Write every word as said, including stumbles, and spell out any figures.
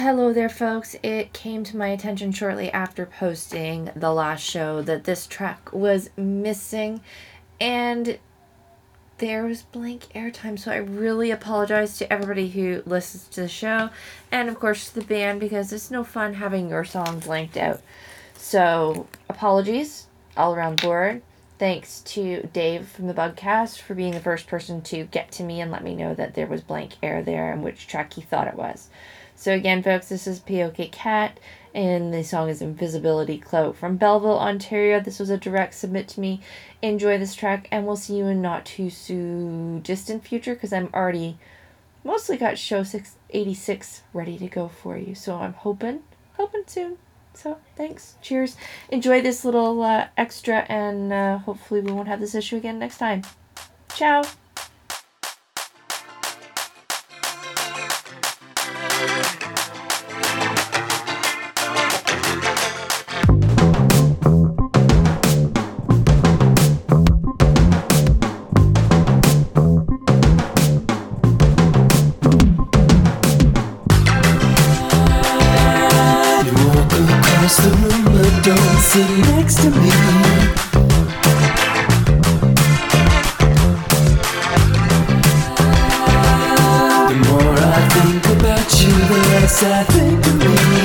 Hello there, folks. It came to my attention shortly after posting the last show that this track was missing, and there was blank airtime, so I really apologize to everybody who listens to the show, and of course to the band, because it's no fun having your song blanked out. So, apologies all around the board. Thanks to Dave from the Bugcast for being the first person to get to me and let me know that there was blank air there and which track he thought it was. So again, folks, this is P O K Cat, and the song is Invisibility Cloak from Belleville, Ontario. This was a direct submit to me. Enjoy this track, and we'll see you in not too soon distant future, because I'm already mostly got show six eighty-six ready to go for you. So I'm hoping, hoping soon. So thanks. Cheers. Enjoy this little uh, extra, and uh, hopefully we won't have this issue again next time. Ciao. The room, but don't sit next to me. The more I think about you, the less I think of me.